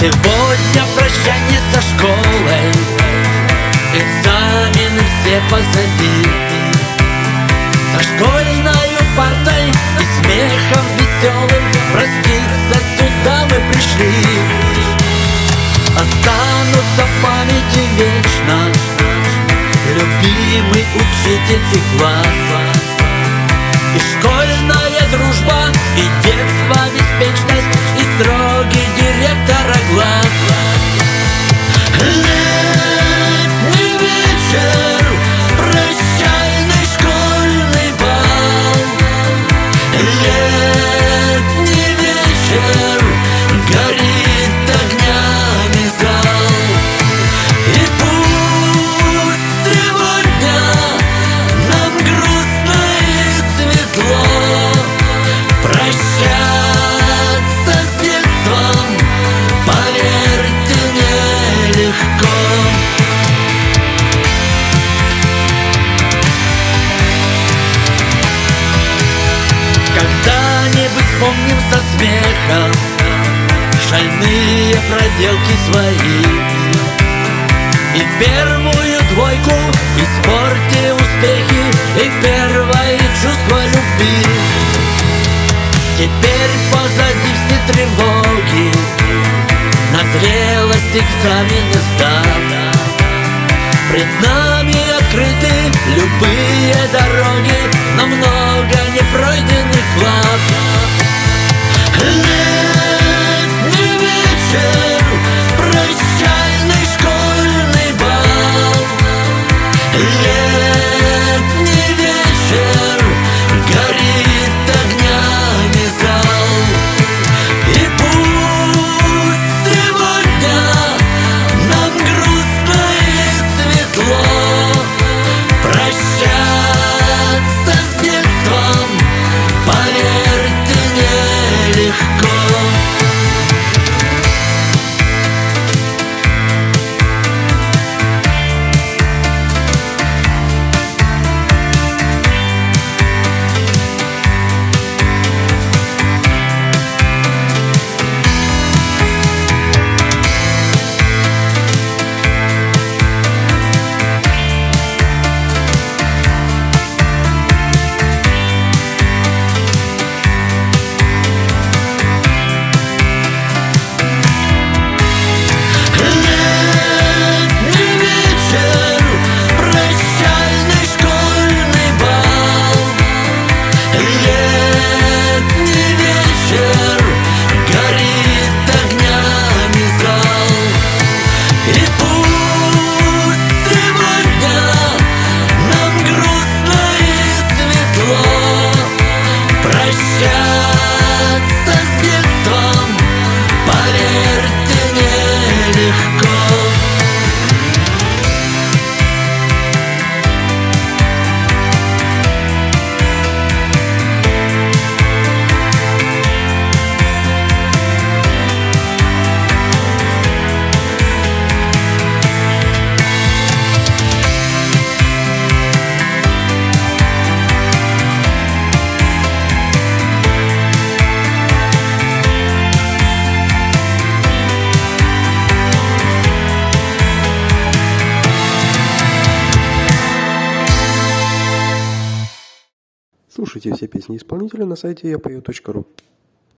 Сегодня прощание со школой, экзамены все позади. За школьной партой и смехом веселым проститься сюда мы пришли. Останутся в памяти вечно любимый учитель и класс, и школьная дружба, и детство, беспечность, и строгий директора глаз. Летний вечер, прощальный школьный бал. Летний вечер, горит огнями зал. И пусть сегодня нам грустно и светло прощаться с детством, поверьте, нелегко. Когда-нибудь вспомним со смехом шальные проделки свои, и первую двойку, и в спорте успехи, и первое чувство любви. Теперь позади все тревоги, на зрелость экзамены сдав. Пред нами открыты любые дороги, но много непройденных глав. Летний вечер, прощальный школьный бал. Летний вечер, горит огнями зал. И пусть сегодня нам грустно и светло прощаться с детством, поверьте, нелегко. Прощаться с детством, поверьте, нелегко. Слушайте все песни исполнителя на сайте yapeo.ru.